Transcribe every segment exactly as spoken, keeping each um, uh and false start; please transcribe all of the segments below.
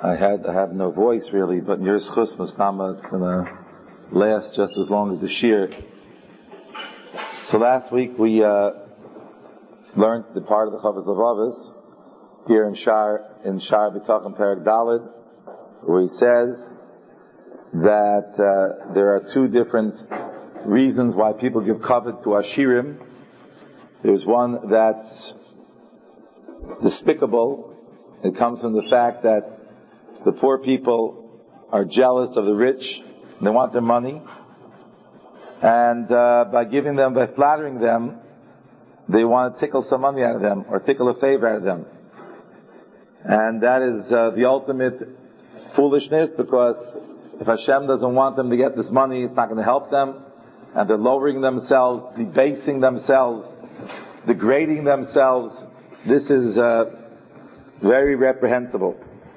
I had I have no voice really, but in your schus mustama it's gonna last just as long as the shir. So last week we uh, learned the part of the Chavos Levavos here in Shar in Shar B'Tachon Perek Daled, where he says that uh, there are two different reasons why people give kavod to Ashirim. There's one that's despicable. It comes from the fact that the poor people are jealous of the rich. They want their money. And uh, by giving them, by flattering them, they want to tickle some money out of them, or tickle a favor out of them. And that is uh, the ultimate foolishness, because if Hashem doesn't want them to get this money, it's not going to help them. And they're lowering themselves, debasing themselves, degrading themselves. This is uh, very reprehensible.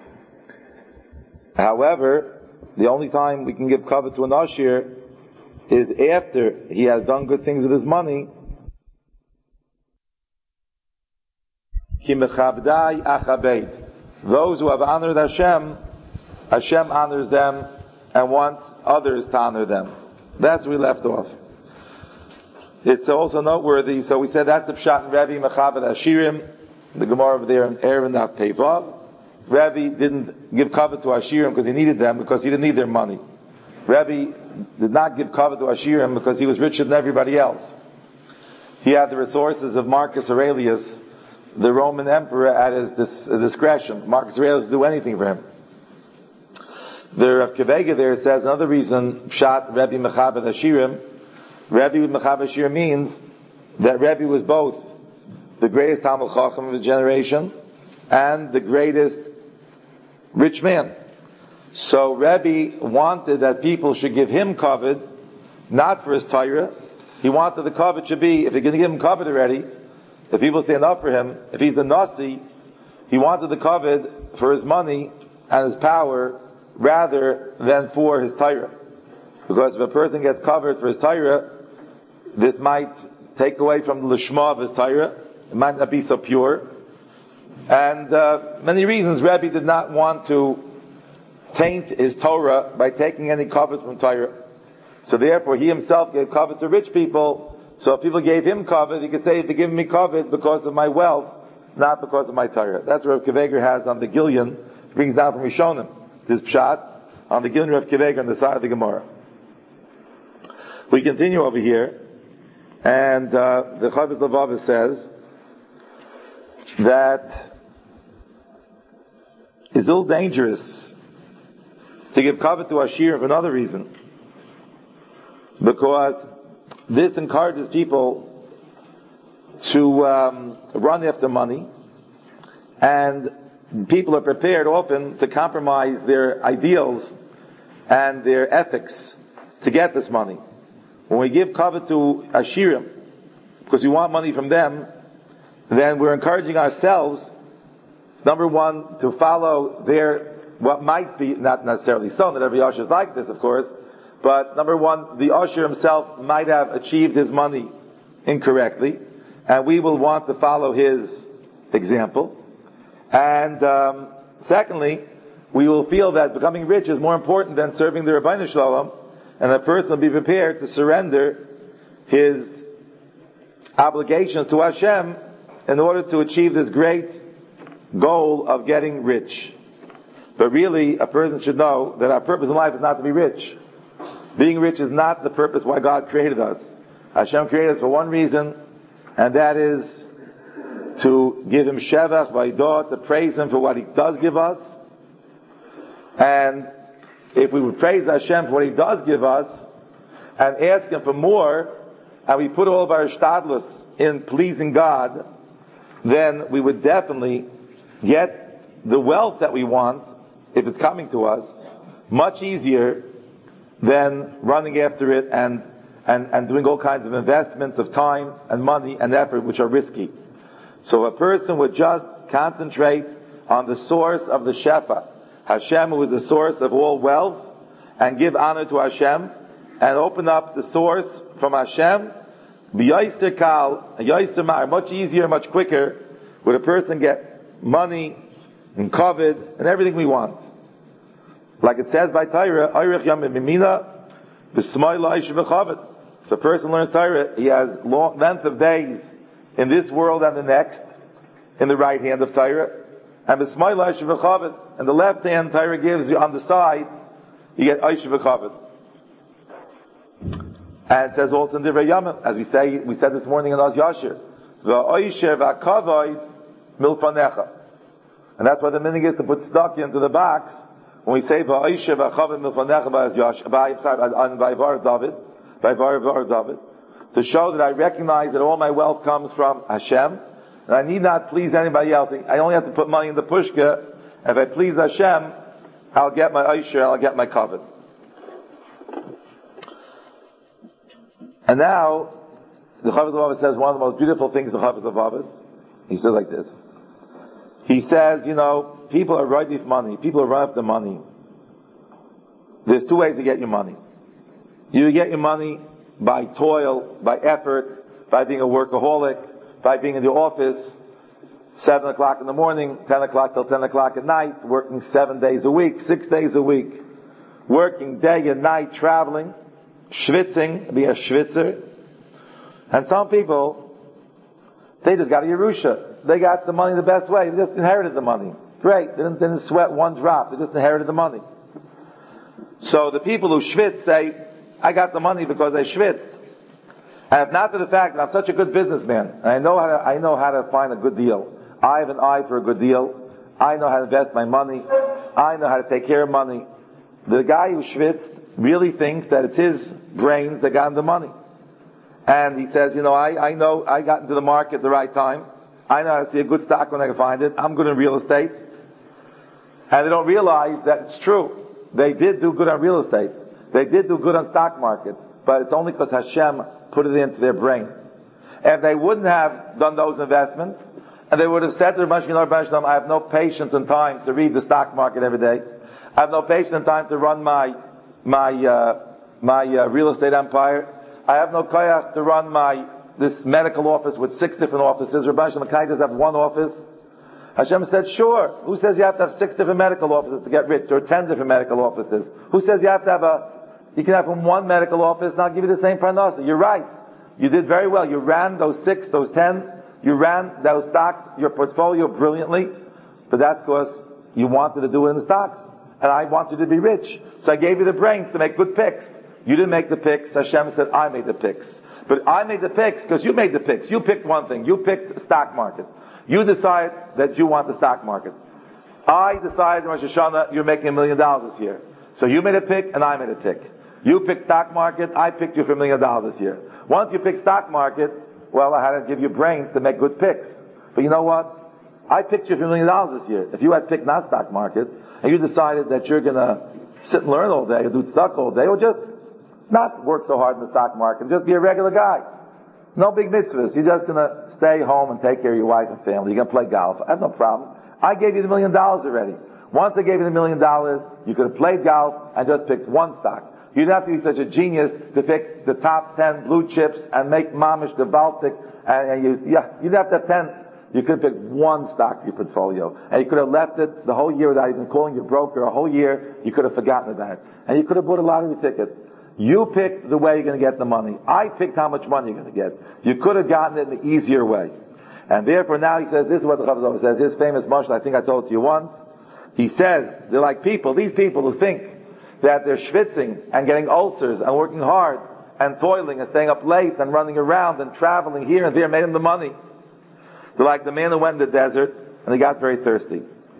However, the only time we can give kavod to an Ashir is after he has done good things with his money. Those who have honored Hashem, Hashem honors them and wants others to honor them. That's where we left off. It's also noteworthy, so we said that's the Pshat in Rebbe Mechabed Ashirim, the Gemara over there in Erevin Daf Peivav. Rebbe didn't give kavod to Ashirim because he needed them, because he didn't need their money. Rebbe did not give kavod to Ashirim because he was richer than everybody else. He had the resources of Marcus Aurelius, the Roman emperor, at his dis- discretion. Marcus Aurelius would do anything for him. The Rav Kevega there says another reason, Pshat Rebbe Mechabed Ashirim. Rebbe Mechabed Ashirim means that Rebbe was both the greatest Talmid Chacham of his generation and the greatest rich man. So Rebbe wanted that people should give him kavod, not for his Torah. He wanted the kavod should be, if they're going to give him kavod already, if people stand up for him, if he's the Nasi, he wanted the kavod for his money and his power rather than for his Torah. Because if a person gets covered for his Torah, this might take away from the lishma of his Torah. It might not be so pure. And uh, many reasons Rebbe did not want to taint his Torah by taking any kavod from Torah. So therefore he himself gave kavod to rich people. So if people gave him kavod, he could say, if they give me kavod because of my wealth, not because of my Torah. That's what Rav Kveger has on the Gilyon. He brings down from Rishonim this pshat on the Gilyon Rav Kveger on the side of the Gemara. We continue over here, and uh, the Chavos Levavos says that it's ill dangerous to give kavod to Ashir for another reason, because this encourages people to um, run after money, and people are prepared often to compromise their ideals and their ethics to get this money. When we give kavod to Ashirim because we want money from them, then we're encouraging ourselves, number one, to follow their, what might be, not necessarily so, not every Asher is like this, of course, but number one, the Asher himself might have achieved his money incorrectly, and we will want to follow his example. And um, secondly, we will feel that becoming rich is more important than serving the Rabbeinu Shalom, and a person will be prepared to surrender his obligations to Hashem in order to achieve this great goal of getting rich. But really, a person should know that our purpose in life is not to be rich. Being rich is not the purpose why God created us. Hashem created us for one reason, and that is to give Him Shevach, Vaidah, to praise Him for what He does give us. And if we would praise Hashem for what He does give us, and ask Him for more, and we put all of our shtadlus in pleasing God, then we would definitely get the wealth that we want, if it's coming to us, much easier than running after it and, and, and doing all kinds of investments of time and money and effort which are risky. So a person would just concentrate on the source of the Shefa, Hashem, who is the source of all wealth, and give honor to Hashem, and open up the source from Hashem. B'yaiser kal, yaiser mar, much easier, much quicker, would a person get money and kavod and everything we want. Like it says by Torah, Oirich Yom Mimina, B'Smayla Eish V'Chavit. If a person learns Torah, he has long length of days in this world and the next, in the right hand of Torah. And B'Smayla Eish V'Chavit. And the left hand Torah gives you on the side, you get Eish V'Chavit. And it says also in Divrei Yamim, as we say, we said this morning in Oz Yashir, V'Oisher V'Kavod Milfanecha. And that's why the meaning is to put stock into the box when we say V'Oisher V'Kavod Milfanecha B'Oz Yashir, by, sorry, on Vayvar David, by Vayvar David, to show that I recognize that all my wealth comes from Hashem, and I need not please anybody else. I only have to put money in the pushka. If I please Hashem, I'll get my Oisher, I'll get my Kavod. And now, the Chavos Levavos says one of the most beautiful things in the Chavos Levavos. He says like this. He says, you know, people are ready for money. People are running after money. There's two ways to get your money. You get your money by toil, by effort, by being a workaholic, by being in the office, seven o'clock in the morning, ten o'clock till ten o'clock at night, working seven days a week, six days a week, working day and night, traveling, schwitzing, be a schwitzer. And some people, they just got a Yerusha. They got the money the best way. They just inherited the money. Great. They didn't, didn't sweat one drop. They just inherited the money. So the people who schwitz say, I got the money because I schwitzed. And if not for the fact that I'm such a good businessman, and I know how to, I know how to find a good deal. I have an eye for a good deal. I know how to invest my money. I know how to take care of money. The guy who schwitzed really thinks that it's his brains that got him the money. And he says, you know, I, I know I got into the market at the right time. I know how to see a good stock when I can find it. I'm good in real estate. And they don't realize that it's true. They did do good on real estate. They did do good on stock market. But it's only because Hashem put it into their brain. And if they wouldn't have done those investments, and they would have said to the Mashkin, I have no patience and time to read the stock market every day. I have no patience and time to run my my uh, my uh, real estate empire. I have no koyach to run my this medical office with six different offices. Rabbi Shem, can I just have one office? Hashem said, sure. Who says you have to have six different medical offices to get rich, or ten different medical offices? Who says you have to have a, you can have one medical office and I'll give you the same parnasa? You're right. You did very well. You ran those six, those ten, you ran those stocks, your portfolio brilliantly, but that's because you wanted to do it in the stocks. And I want you to be rich. So I gave you the brains to make good picks. You didn't make the picks. Hashem said, I made the picks. But I made the picks because you made the picks. You picked one thing. You picked the stock market. You decide that you want the stock market. I decided in Rosh Hashanah you're making a million dollars this year. So you made a pick and I made a pick. You picked stock market. I picked you for a million dollars this year. Once you picked stock market, well, I had to give you brains to make good picks. But you know what? I picked you for a million dollars this year. If you had picked not stock market, and you decided that you're gonna sit and learn all day, or do stock all day, or just not work so hard in the stock market, just be a regular guy. No big mitzvahs. You're just gonna stay home and take care of your wife and family. You're gonna play golf. I have no problem. I gave you the million dollars already. Once I gave you the million dollars, you could have played golf and just picked one stock. You didn't have to be such a genius to pick the top ten blue chips and make mamish gewaltig, and, and you, yeah, you didn't have to have ten. You could have picked one stock for your portfolio. And you could have left it the whole year without even calling your broker. A whole year, you could have forgotten about it. And you could have bought a lottery ticket. You picked the way you're going to get the money. I picked how much money you're going to get. You could have gotten it in the easier way. And therefore now he says, this is what the Chavos says, his famous mashal, I think I told it to you once. He says, they're like people, these people who think that they're schwitzing and getting ulcers and working hard and toiling and staying up late and running around and traveling here and there made them the money. They're like the man who went in the desert and he got very thirsty.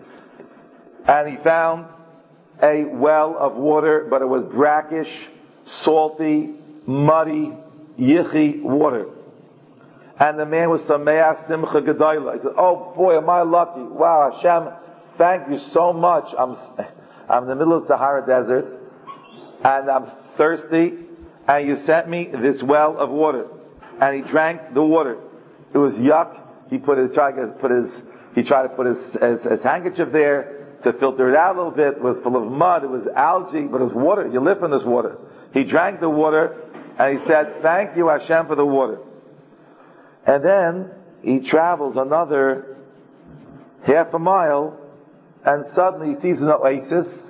And he found a well of water, but it was brackish, salty, muddy, yichi water. And the man was sameach simcha gedayla. He said, oh boy, am I lucky. Wow, Hashem, thank you so much. I'm, I'm in the middle of the Sahara Desert and I'm thirsty and you sent me this well of water. And he drank the water. It was yuck. He put his, tried to put his, he tried to put his, his, his handkerchief there to filter it out a little bit. It was full of mud. It was algae, but it was water. You live from this water. He drank the water and he said, thank you Hashem for the water. And then he travels another half a mile and suddenly he sees an oasis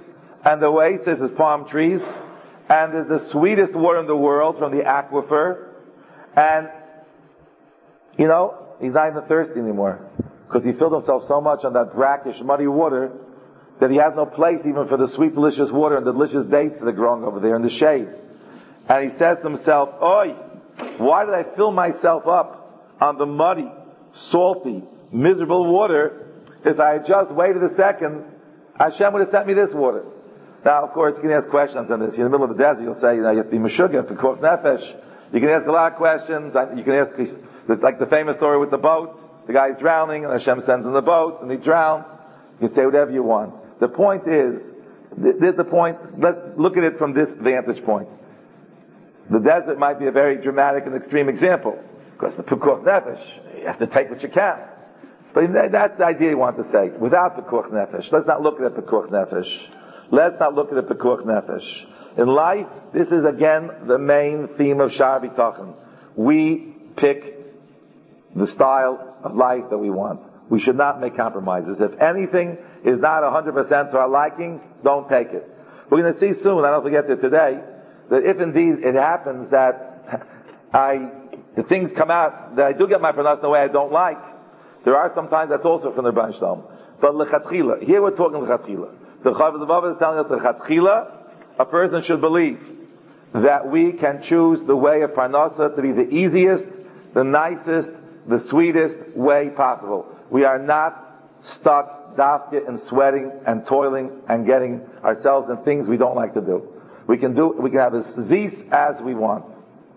and the oasis is palm trees, and there's the sweetest water in the world from the aquifer, and, you know, he's not even thirsty anymore, because he filled himself so much on that brackish, muddy water, that he has no place even for the sweet, delicious water and the delicious dates that are growing over there in the shade. And he says to himself, Oi, why did I fill myself up on the muddy, salty, miserable water? If I had just waited a second, Hashem would have sent me this water. Now, of course, you can ask questions on this. You're in the middle of the desert, you'll say, you know, you have to be Meshuggah, Pekuach Nefesh. You can ask a lot of questions. You can ask, like the famous story with the boat. The guy's drowning, and Hashem sends him the boat, and he drowns. You can say whatever you want. The point is, this is the point, let's look at it from this vantage point. The desert might be a very dramatic and extreme example, because the Pekuach Nefesh, you have to take what you can. But that's the idea you want to say. Without Pekuach Nefesh, let's not look at it Pekuach Nefesh. Let's not look at it Pekuach Nefesh. In life, this is again the main theme of Sha'ar B'tachon. We pick the style of life that we want. We should not make compromises. If anything is not one hundred percent to our liking, don't take it. We're going to see soon, I don't forget it today, that if indeed it happens that I, the things come out, that I do get my pronounced in a way I don't like, there are sometimes that's also from the Rebbeinu Shalom. But lechatchila, here we're talking lechatchila. The Chav Zavav is telling us lechatchila, a person should believe that we can choose the way of Parnasa to be the easiest, the nicest, the sweetest way possible. We are not stuck, dafke, and sweating and toiling and getting ourselves in things we don't like to do. We can do, we can have as zis as we want.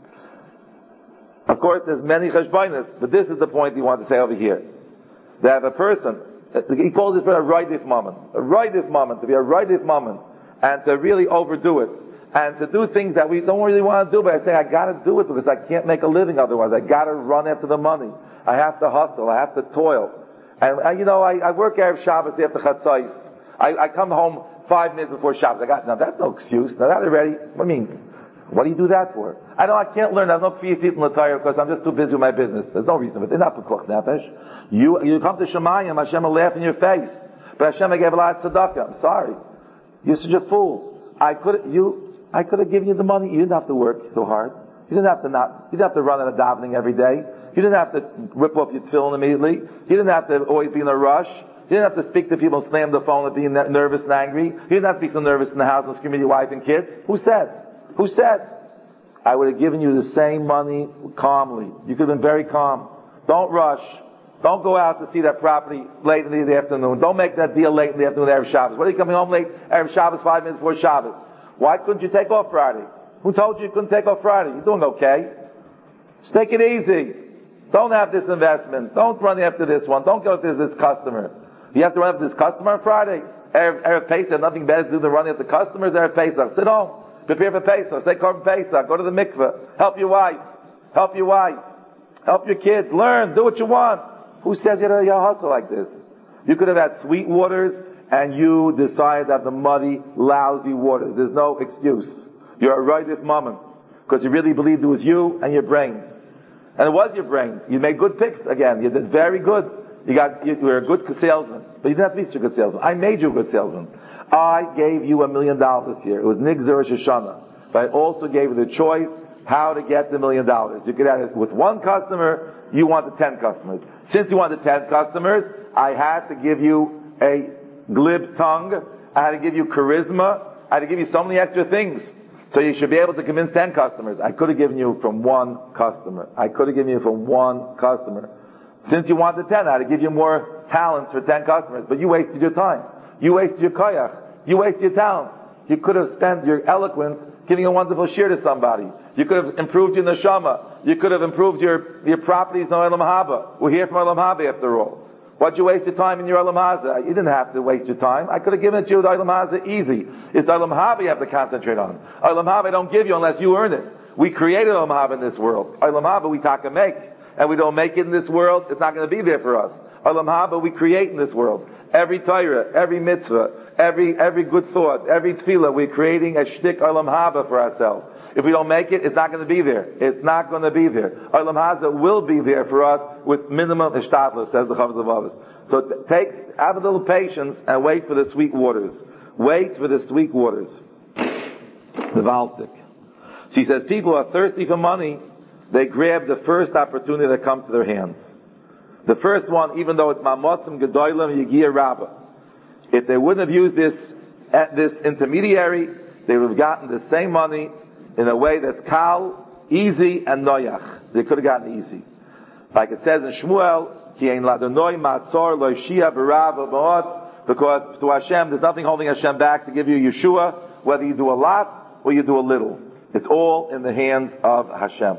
Of course, there's many cheshbonos, but this is the point you want to say over here. That a person, he calls it for a roidif moment, a roidif moment, to be a roidif moment, and to really overdo it, and to do things that we don't really want to do, but I say, I gotta do it because I can't make a living otherwise. I gotta run after the money. I have to hustle. I have to toil. And, uh, you know, I, I work Erev Shabbos after Chatzos. I, I come home five minutes before Shabbos. I got, now that's no excuse. Now that already, I mean, what do you do that for? I know I can't learn. I have no kfiyasit in Lataya because I'm just too busy with my business. There's no reason, but they're not Pekuach Nefesh. You, you come to Shemayim, Hashem will laugh in your face. But Hashem, I gave a lot of tzedakah. I'm sorry. You're such a fool. I could, you, I could have given you the money. You didn't have to work so hard. You didn't have to not, you didn't have to run out of davening every day. You didn't have to rip off your tefillin immediately. You didn't have to always be in a rush. You didn't have to speak to people and slam the phone and be nervous and angry. You didn't have to be so nervous in the house and scream at your wife and kids. Who said? Who said? I would have given you the same money calmly. You could have been very calm. Don't rush. Don't go out to see that property late in the afternoon. Don't make that deal late in the afternoon, Erev Shabbos. What are you coming home late, Erev Shabbos, five minutes before Shabbos? Why couldn't you take off Friday? Who told you you couldn't take off Friday? You're doing okay. Just take it easy. Don't have this investment. Don't run after this one. Don't go after this customer. You have to run after this customer on Friday. Erev, Erev Pesach, nothing better to do than running after customers. Erev Pesach, sit home. Prepare for Pesach. Say Korban Pesach. Go to the mikveh. Help your wife. Help your wife. Help your kids. Learn. Do what you want. Who says you have to hustle like this? You could have had sweet waters and you decided to have the muddy, lousy waters. There's no excuse. You're a roidif moment because you really believed it was you and your brains. And it was your brains. You made good picks again. You did very good. You got, you were a good salesman. But you didn't have to be such a good salesman. I made you a good salesman. I gave you a million dollars this year. It was Nigzer Rosh Hashanah. But I also gave you the choice how to get the million dollars. You could have it with one customer, you wanted ten customers. Since you wanted ten customers, I had to give you a glib tongue. I had to give you charisma. I had to give you so many extra things. So you should be able to convince ten customers. I could have given you from one customer. I could have given you from one customer. Since you wanted ten, I had to give you more talents for ten customers. But you wasted your time. You wasted your koyach. You wasted your talent. You could have spent your eloquence giving a wonderful shir to somebody. You could have improved your neshama. You could have improved your, your properties in Olam Haba. We're here from Olam Haba after all. Why'd you waste your time in your Olam Haza? You didn't have to waste your time. I could have given it to you with Olam Haza easy. It's the Olam Haba you have to concentrate on. Olam Haba I don't give you unless you earn it. We created Olam Haba in this world. Olam Haba we taka make. And we don't make it in this world, it's not going to be there for us. Olam Haba we create in this world. Every Torah, every mitzvah, every every good thought, every tefillah, we're creating a shtick Olam Haba for ourselves. If we don't make it, it's not going to be there. It's not going to be there. Olam Haza will be there for us with minimum ishtadlus, says the Chav Zavav. So t- take, have a little patience and wait for the sweet waters. wait for the sweet waters. The Valtik. So he says, people who are thirsty for money, they grab the first opportunity that comes to their hands. The first one, even though it's Mamotzim Gedolim Yigia Rabbah. If they wouldn't have used this, at this intermediary, they would have gotten the same money in a way that's kal, easy, and noyach. They could have gotten easy. Like it says in Shmuel, Ki ein ladonoi matzor lo shia b'rav b'od, because to Hashem, there's nothing holding Hashem back to give you Yeshua, whether you do a lot or you do a little. It's all in the hands of Hashem.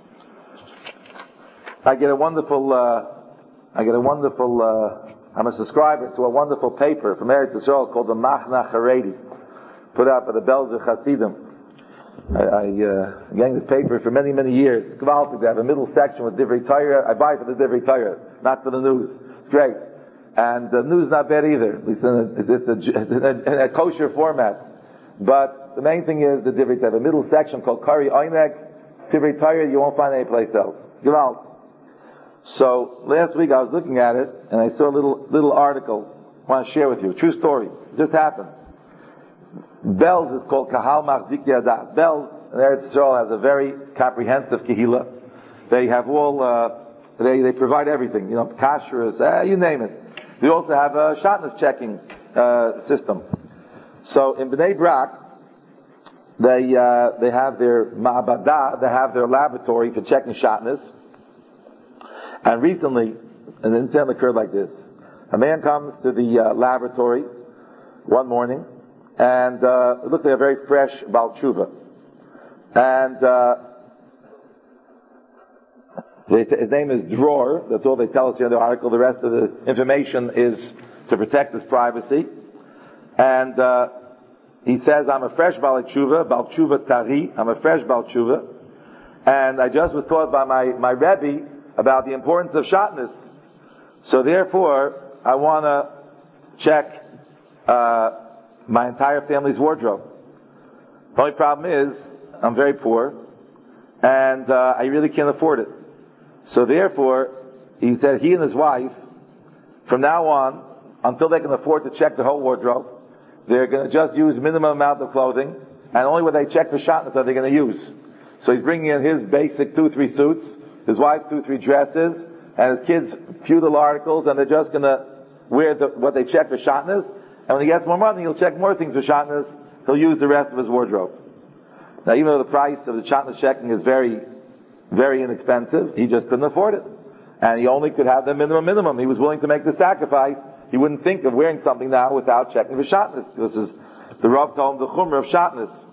I get a wonderful, uh, I get a wonderful, uh, I'm a subscriber to a wonderful paper from Eretz Yisrael called the Machna Haredi, put out by the Belzer Hasidim. I, I uh, I'm getting this paper for many, many years. Gewaltig. They have a middle section with Divrei Torah. I buy for the Divrei Torah, not for the news. It's great. And the news is not bad either. At least in a, it's, it's a, in a kosher format. But the main thing is the Divrei Torah. They have a middle section called Kari Oineg. Divrei Torah you won't find any place else. Gewalt. So last week I was looking at it and I saw a little little article I want to share with you. True story. It just happened. Belz is called Kahal Machzik Yadas. Belz, Eretz Yisrael has a very comprehensive kehila. They have all, uh, they they provide everything. You know, kashrus, uh, you name it. They also have a shatnez checking uh, system. So in Bnei Brak, they uh, they have their ma'abada, they have their laboratory for checking shatnez. And recently, an incident occurred like this: a man comes to the uh, laboratory one morning. And uh, it looks like a very fresh Baal Tshuva. And uh, they say his name is Dror. That's all they tell us here in the article. The rest of the information is to protect his privacy. And uh, he says, I'm a fresh Baal Tshuva, Baal Tshuva Tari. I'm a fresh Baal Tshuva. And I just was taught by my, my Rebbe about the importance of shatnez. So therefore, I want to check uh, my entire family's wardrobe. The only problem is, I'm very poor, and uh, I really can't afford it. So therefore, he said he and his wife, from now on, until they can afford to check the whole wardrobe, they're going to just use minimum amount of clothing, and only when they check for shatnez are they going to use. So he's bringing in his basic two, three suits, his wife's two, three dresses, and his kids' few little articles, and they're just going to wear the, what they check for shatnez. And when he gets more money, he'll check more things for shatnez. He'll use the rest of his wardrobe. Now, even though the price of the shatnez checking is very, very inexpensive, he just couldn't afford it. And he only could have the minimum minimum. He was willing to make the sacrifice. He wouldn't think of wearing something now without checking for shatnez. This is the Rav told him the chumrah of shatnez.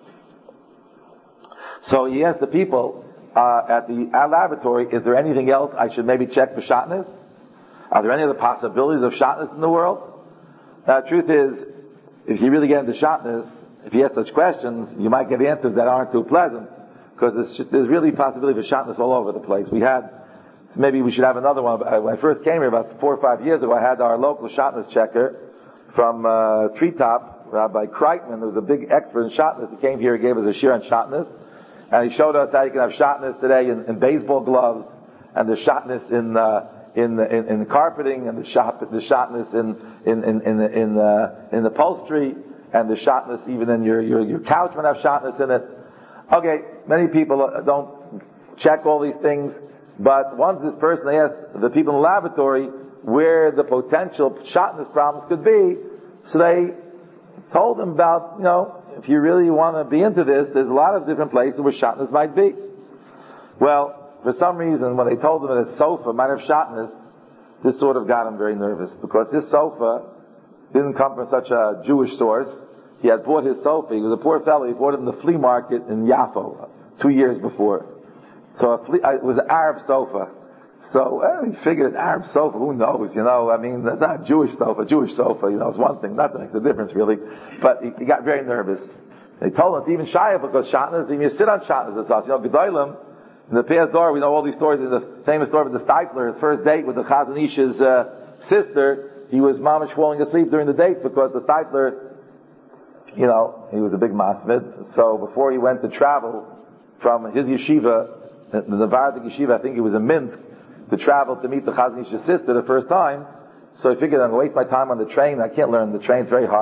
So he asked the people uh, at the laboratory, is there anything else I should maybe check for shatnez? Are there any other possibilities of shatnez in the world? Now, the truth is, if you really get into shatnez, if you ask such questions, you might get answers that aren't too pleasant, because there's, there's really possibility for shatnez all over the place. We had, so maybe we should have another one. When I first came here about four or five years ago, I had our local shatnez checker from uh, Treetop, Rabbi Kreitman, who was a big expert in shatnez. He came here, he gave us a shir on shatnez, and he showed us how you can have shatnez today in, in baseball gloves, and the shatnez in uh, In, in in carpeting, and the shop the shatnez in in in in in, uh, in the upholstery, and the shatnez even in your your your couch might have shatnez in it. Okay, many people don't check all these things, but once this person asked the people in the laboratory where the potential shatnez problems could be, so they told them about, you know, if you really want to be into this, there's a lot of different places where shatnez might be. Well, for some reason, when they told him that his sofa might have shatnez, this sort of got him very nervous, because his sofa didn't come from such a Jewish source. He had bought his sofa. He was a poor fellow. He bought it in the flea market in Yafo two years before. So a flea, it was an Arab sofa. So well, he figured an Arab sofa, who knows, you know, I mean, that's not a Jewish sofa. Jewish sofa, you know, it's one thing. Nothing makes a difference, really. But he, he got very nervous. They told him it's even shy because shatnez, even you sit on shatnez, it's us. You know, Gedolim, in the Piyaz Dor, we know all these stories. In the famous story of the Steipler, his first date with the Chazon Ish's uh, sister, he was mamish falling asleep during the date because the Steipler, you know, he was a big masmid. So before he went to travel from his yeshiva, the Navardik yeshiva, I think he was in Minsk, to travel to meet the Chazon Ish's sister the first time. So he figured, I'm going to waste my time on the train. I can't learn the train; it's very hard.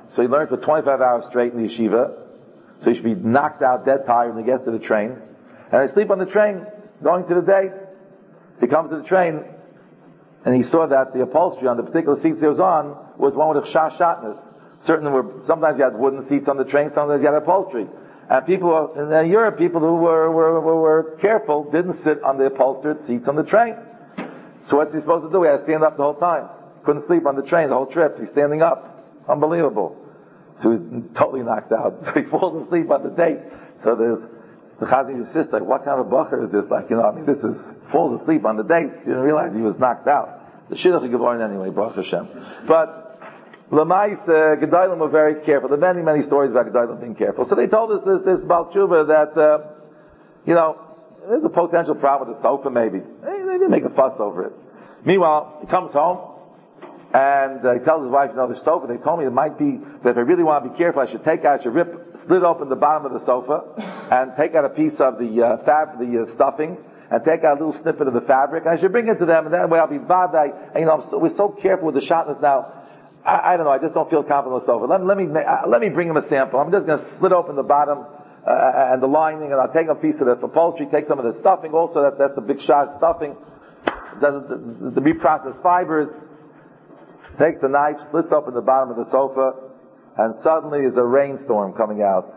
So he learned for twenty-five hours straight in the yeshiva. So he should be knocked out, dead tired when he gets to the train. And he sleep on the train, going to the date. He comes to the train, and he saw that the upholstery on the particular seats he was on was one with a shashatness. Certain were, sometimes you had wooden seats on the train, sometimes you had upholstery. And people in Europe, people who were, were, were, were careful, didn't sit on the upholstered seats on the train. So what's he supposed to do? He had to stand up the whole time. Couldn't sleep on the train the whole trip. He's standing up. Unbelievable. So he's totally knocked out. So he falls asleep on the date. So there's, the Chazon insists, like, what kind of bacher is this? Like, you know, I mean, this is, falls asleep on the date. He didn't realize he was knocked out. The Shidduch Gevorn anyway, Baruch Hashem. But, Lamais, uh, Gedolim were very careful. There are many, many stories about Gedolim being careful. So they told us this, this Baal Tshuva that, uh, you know, there's a potential problem with the sofa maybe. They, they didn't make a fuss over it. Meanwhile, he comes home, and uh, he tells his wife, you know, the sofa, they told me it might be, but if I really want to be careful, I should take out, I should rip, slit open the bottom of the sofa, and take out a piece of the uh, fab, the uh, stuffing, and take out a little snippet of the fabric, and I should bring it to them, and that way I'll be vadai. And you know, so, we're so careful with the shatnez now. I, I don't know, I just don't feel confident with the sofa. Let, let me, uh, let me bring him a sample. I'm just going to slit open the bottom, uh, and the lining, and I'll take a piece of the upholstery, take some of the stuffing, also that, that's the big shot stuffing, the, the, the reprocessed fibers, takes a knife, slits open the bottom of the sofa, and suddenly is a rainstorm coming out.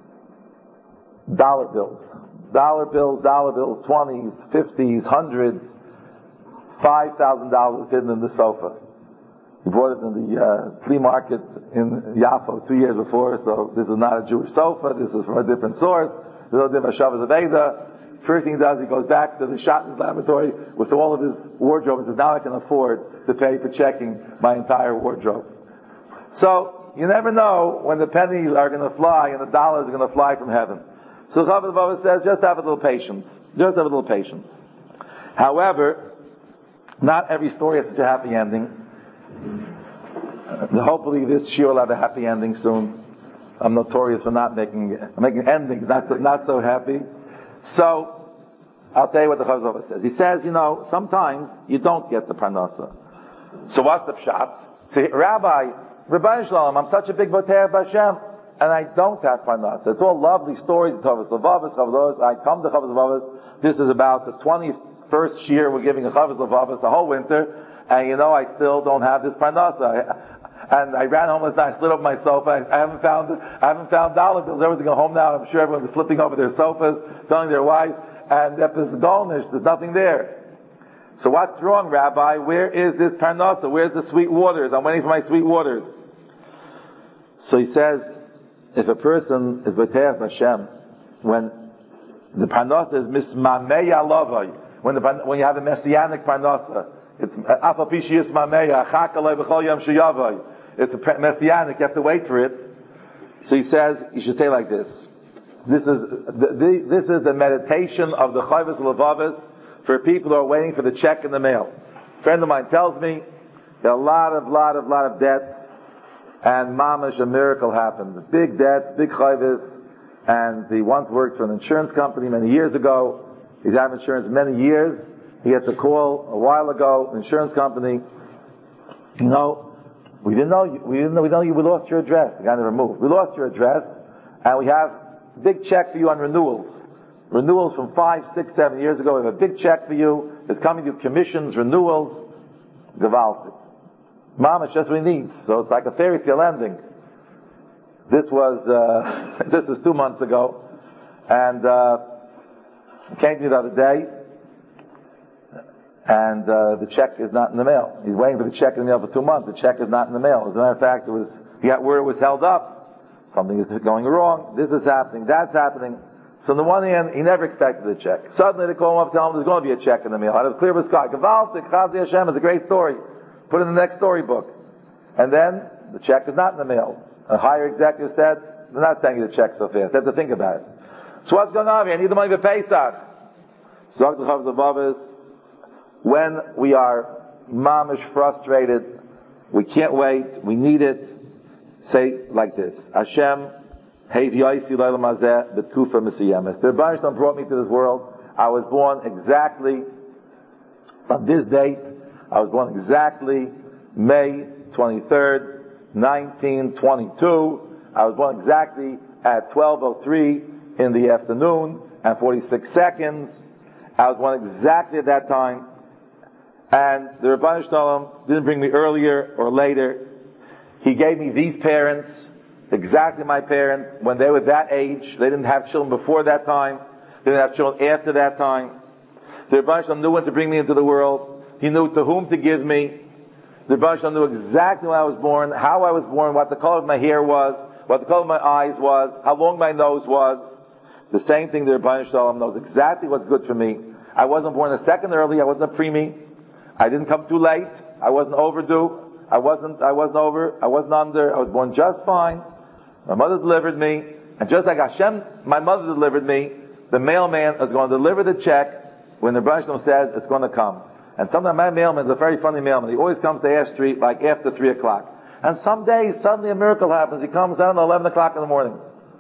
Dollar bills. Dollar bills, dollar bills, twenties, fifties, hundreds, five thousand dollars hidden in the sofa. He bought it in the uh, flea market in Yafo two years before, so this is not a Jewish sofa, this is from a different source. There's no different Shabbos Aveda. First thing he does, he goes back to the Shatnez laboratory with all of his wardrobe and says, now I can afford to pay for checking my entire wardrobe. So, you never know when the pennies are going to fly and the dollars are going to fly from heaven. So Chavos Bava says, just have a little patience. Just have a little patience. However, not every story has such a happy ending. Hopefully this shiur will have a happy ending soon. I'm notorious for not making, making endings not so, not so happy. So, I'll tell you what the Chavos Bava says. He says, you know, sometimes you don't get the parnasa. So what's the pshat? Say, Rabbi, Rabbi Shalom, I'm such a big Botei Hashem, and I don't have parnasa. It's all lovely stories, Chavos Levavos, Chavos. I come to Chavos Levavos. This is about the twenty-first year we're giving a Chavos Levavos, a whole winter, and you know, I still don't have this parnasa. And I ran home last night, I slid up my sofa, I haven't found, I haven't found dollar bills, everything at home now, I'm sure everyone's flipping over their sofas, telling their wives, and there's golnish, there's nothing there. So what's wrong, Rabbi? Where is this parnasa? Where's the sweet waters? I'm waiting for my sweet waters. So he says, if a person is B'teach Hashem, when the parnasa is mismameya lavai, when the when you have a messianic parnasa, it's afal pi sheyis mameya achak alei b'chol yom sheyavai. It's a messianic, you have to wait for it. So he says, you should say like this. This is the, the, this is the meditation of the Chavos Levavos for people who are waiting for the check in the mail. A friend of mine tells me that a lot of, lot of, lot of debts, and mamash, a miracle happened. Big debts, big Chavos, and he once worked for an insurance company many years ago. He's had insurance many years. He gets a call a while ago, an insurance company, you know, We didn't know you, we didn't know, we know you, we lost your address. The guy never moved. We lost your address, and we have a big check for you on renewals. Renewals from five, six, seven years ago. We have a big check for you. It's coming to commissions, renewals. Gewaltig. Mom, it's just what he needs. So it's like a fairy tale ending. This was, uh, this was two months ago. And, uh, he came to me the other day. And uh, the check is not in the mail. He's waiting for the check in the mail for two months. The check is not in the mail. As a matter of fact, it was he got word it was held up. Something is going wrong. This is happening. That's happening. So on the one hand, he never expected the check. Suddenly they call him up, tell him there's going to be a check in the mail. Out of the clear sky. Gewaltig, Chazdi Hashem is a great story. Put it in the next storybook. And then the check is not in the mail. A higher executive said, they're not sending you the check so fast. They have to think about it. So what's going on here? I need the money for Pesach. Zog the Chavos Levavos. When we are mamish frustrated, we can't wait, we need it, say like this, Hashem, Heiv Yaisi Leilam Hazeh B'Tkufa Mesiyemes. The Rebbeinu Shalom brought me to this world. I was born exactly on this date. I was born exactly May twenty-third, nineteen twenty-two. I was born exactly at twelve oh three in the afternoon and forty-six seconds. I was born exactly at that time. And the Rebbeinu Shalom didn't bring me earlier or later. He gave me these parents, exactly my parents, when they were that age. They didn't have children before that time. They didn't have children after that time. The Rebbeinu Shalom knew when to bring me into the world. He knew to whom to give me. The Rebbeinu Shalom knew exactly when I was born, how I was born, what the color of my hair was, what the color of my eyes was, how long my nose was. The same thing the Rebbeinu Shalom knows exactly what's good for me. I wasn't born a second early. I wasn't a preemie. I didn't come too late. I wasn't overdue. I wasn't, I wasn't over. I wasn't under. I was born just fine. My mother delivered me. And just like Hashem, my mother delivered me, the mailman is going to deliver the check when the Rebbeinu Shalom says it's going to come. And sometimes my mailman is a very funny mailman. He always comes to Ash Street like after three o'clock. And some days, suddenly a miracle happens. He comes out at eleven o'clock in the morning.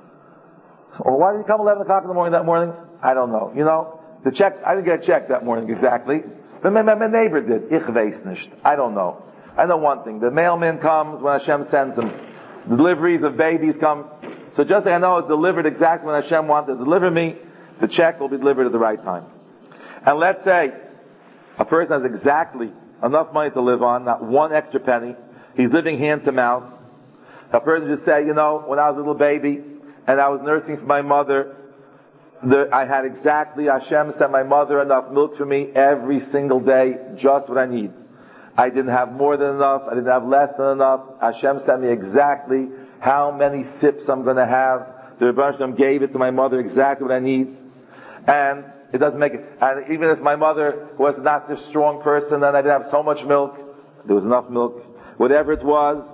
Well, why did he come eleven o'clock in the morning that morning? I don't know. You know, the check, I didn't get a check that morning exactly. But my, my, my neighbor did. Ich weiß nicht. I don't know. I know one thing. The mailman comes when Hashem sends him. The deliveries of babies come. So just like I know it's delivered exactly when Hashem wanted to deliver me, the check will be delivered at the right time. And let's say a person has exactly enough money to live on, not one extra penny. He's living hand to mouth. A person just say, you know, when I was a little baby and I was nursing for my mother, the, I had exactly, Hashem sent my mother enough milk for me every single day, just what I need. I didn't have more than enough. I didn't have less than enough. Hashem sent me exactly how many sips I'm going to have. The Rebbeinu Shalom gave it to my mother exactly what I need. And it doesn't make it, and even if my mother was not this strong person and I didn't have so much milk, there was enough milk. Whatever it was,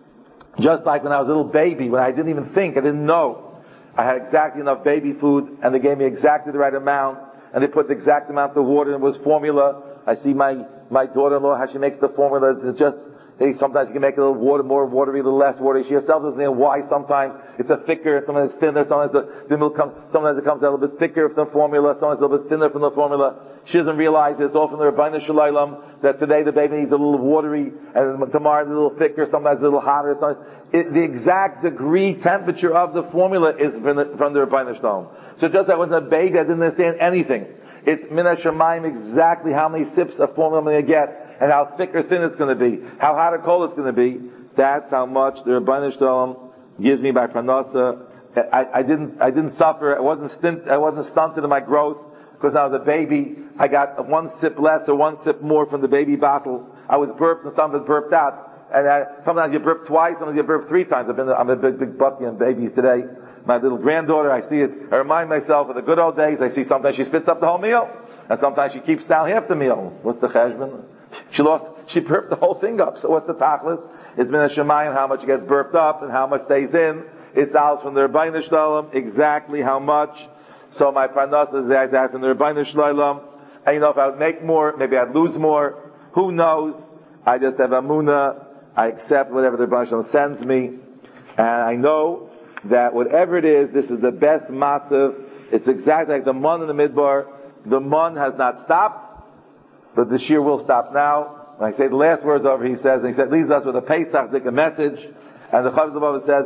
just like when I was a little baby, when I didn't even think, I didn't know, I had exactly enough baby food, and they gave me exactly the right amount, and they put the exact amount of water, and it was formula. I see my, my daughter-in-law, how she makes the formula, it's just, hey, sometimes you can make it a little water, more watery, a little less watery. She herself doesn't know why sometimes it's a thicker, sometimes it's thinner, sometimes the, the milk comes, sometimes it comes out a little bit thicker from the formula, sometimes a little bit thinner from the formula. She doesn't realize it's often the Rebbeinu Shalom that today the baby needs a little watery, and tomorrow it's a little thicker, sometimes a little hotter, sometimes. It, the exact degree, temperature of the formula is from the, from the Rebbeinu Shalom. So just like when I was a baby, I didn't understand anything. It's min hashamayim exactly how many sips of formula I'm going to get, and how thick or thin it's going to be, how hot or cold it's going to be. That's how much the Rebbeinu Shalom gives me by Parnasa. I, I didn't, I didn't suffer. I wasn't stint, I wasn't stunted in my growth because I was a baby. I got one sip less or one sip more from the baby bottle. I was burped and some of it burped out. And I, sometimes you burp twice, sometimes you burp three times. I've been, I'm a big, big bucky on babies today. My little granddaughter, I see it, I remind myself of the good old days. I see sometimes she spits up the whole meal, and sometimes she keeps down half the meal. What's the cheshbon? She lost, she burped the whole thing up. So what's the tachlis? It's min hashamayim how much gets burped up and how much stays in. It's out from the Rebbeinu Shalom exactly how much. So my parnasa is exactly from the Rebbeinu Shalom. And you know, if I would make more, maybe I'd lose more. Who knows? I just have amunah. I accept whatever the Rebbeinu Shalom sends me, and I know that whatever it is, this is the best matzav. It's exactly like the mun in the midbar. The mun has not stopped, but the shir will stop now. When I say the last words over, he says, and he said, leaves us with a Pesach, like a message, and the Chavos Levavos says,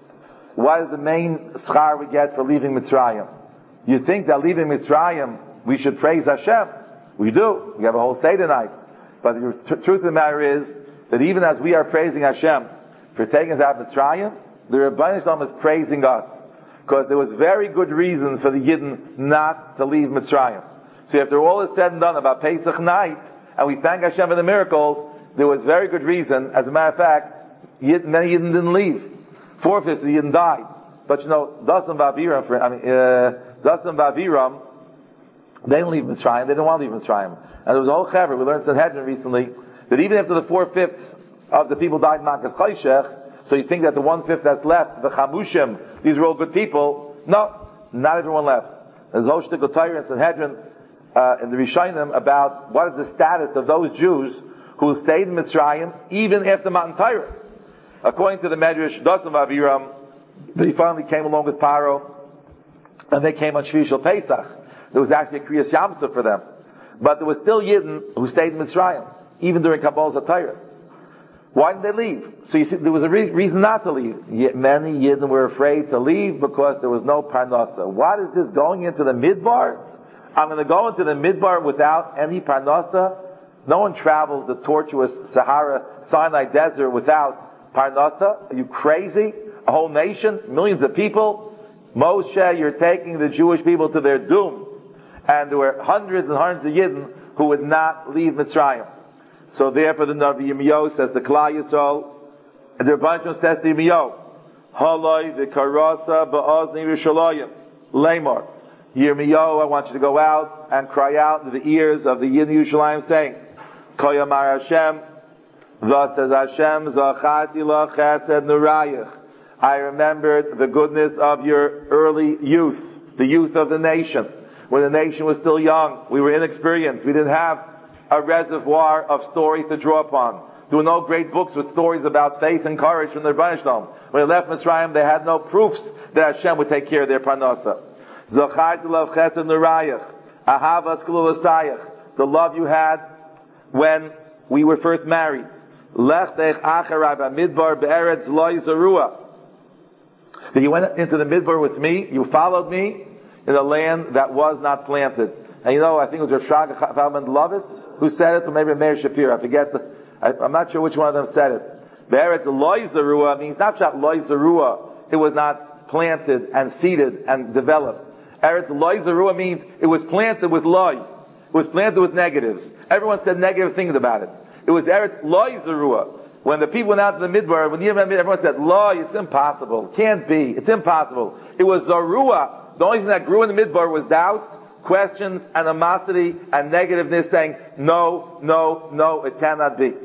what is the main schar we get for leaving Mitzrayim? You think that leaving Mitzrayim, we should praise Hashem. We do. We have a whole say tonight. But the tr- truth of the matter is, that even as we are praising Hashem for taking us out of Mitzrayim, the Rebbeinu Shalom is praising us. Because there was very good reason for the Yidden not to leave Mitzrayim. So after all is said and done about Pesach night, and we thank Hashem for the miracles, there was very good reason. As a matter of fact, Yidden, many Yidden didn't leave. Four-fifths of the Yidden died. But you know, Dasan Vaviram, for, I mean, uh, Dasan Vaviram, they didn't leave Mitzrayim, they didn't want to leave Mitzrayim. And there was a whole chaver, we learned in Sanhedrin recently, that even after the four-fifths of the people died in Makas Chayshech, so you think that the one-fifth that's left, the Chamushim, these were all good people. No, not everyone left. There's a whole shtickle Torah in Sanhedrin, uh, in the Rishonim about what is the status of those Jews who stayed in Mitzrayim even after Matan Torah. According to the Medrash, Dasan Vaviram, they finally came along with Paro, and they came on Shvi Shel Pesach. There was actually a Kriyas Yamsuf for them. But there was still Yidden who stayed in Mitzrayim, even during Kabbalah's Torah. Why did they leave? So you see, there was a re- reason not to leave. Yet many Yidden were afraid to leave because there was no parnasa. What is this, going into the midbar? I'm going to go into the midbar without any parnasa? No one travels the tortuous Sahara, Sinai desert without parnasa. Are you crazy? A whole nation, millions of people. Moshe, you're taking the Jewish people to their doom. And there were hundreds and hundreds of Yidden who would not leave Mitzrayim. So therefore the Navi Yirmiyahu says to Klal Yisrael, and the Rebbeinu says to Yirmiyahu, Haloi v'karasa ba'ozni Yerushalayim, Lemor. Yirmiyahu, I want you to go out and cry out into the ears of the Yidden Yerushalayim, saying, Koyamar Hashem, thus says Hashem, Zachati la chesed nurayich. I remembered the goodness of your early youth, the youth of the nation. When the nation was still young, we were inexperienced, we didn't have a reservoir of stories to draw upon. There were no great books with stories about faith and courage from the Rebbeinu Shalom. When they left Mitzrayim, they had no proofs that Hashem would take care of their parnasa. Zachayt love chesed nurayich, ahavas kululasayich, the love you had when we were first married. Lech deich acharai b'midbar be'eretz lo yizarua. That you went into the midbar with me, you followed me in a land that was not planted. And you know, I think it was Rav Shraga Feldman Lovitz who said it, or maybe Meir Shapiro. I forget. The, I, I'm not sure which one of them said it. Be'eretz lo yizarua means not just lo yizarua. It was not planted and seeded and developed. Eretz lo yizarua means it was planted with loy. It was planted with negatives. Everyone said negative things about it. It was Eretz lo yizarua. When the people went out to the midbar, when everyone said, loy, it's impossible. Can't be. It's impossible. It was zarua. The only thing that grew in the midbar was doubts, questions, animosity, and negativeness, saying, no, no, no, it cannot be.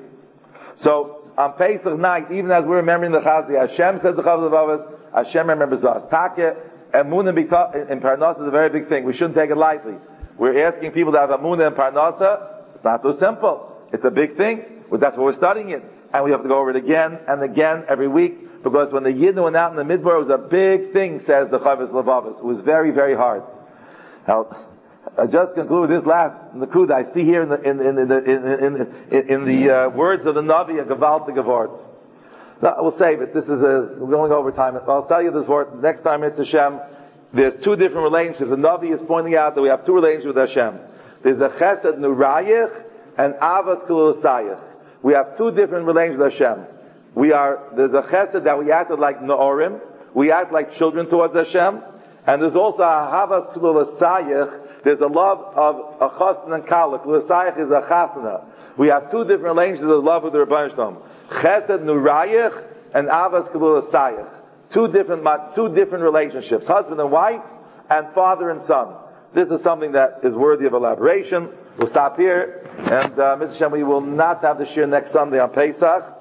So, on Pesach night, even as we're remembering the Chazli, Hashem says the Chavos Levavos, Hashem remembers us. Take, Emunah in Parnasa is a very big thing. We shouldn't take it lightly. We're asking people to have Emunah in Parnasa. It's not so simple. It's a big thing. That's what we're studying it. And we have to go over it again and again every week, because when the Yidden went out in the midbar, it was a big thing, says the Chavos Levavos. It was very, very hard. Now, I just conclude this last Nakuda I see here in the in in in in, in, in the uh, words of the Navi, a gewaltige Wort. No, we'll save it. This is a we're going over time. I'll tell you this word next time. It's Hashem. There's two different relationships. The Navi is pointing out that we have two relationships with Hashem. There's a Chesed Nurayich and Avas Kulusayich. We have two different relationships with Hashem. We are, there's a chesed that we acted like Naorim, we act like children towards Hashem, and there's also a Havas Kulusayich, there's a love of a chasna and kala. Kulusayich is a chasna. We have two different relationships of love with the Rebbeinu Shalom. Chesed Nurayich and Avas Kulusayich. Two different, two different relationships. Husband and wife, and father and son. This is something that is worthy of elaboration. We'll stop here, and uh, Mister Hashem, we will not have the shir next Sunday on Pesach.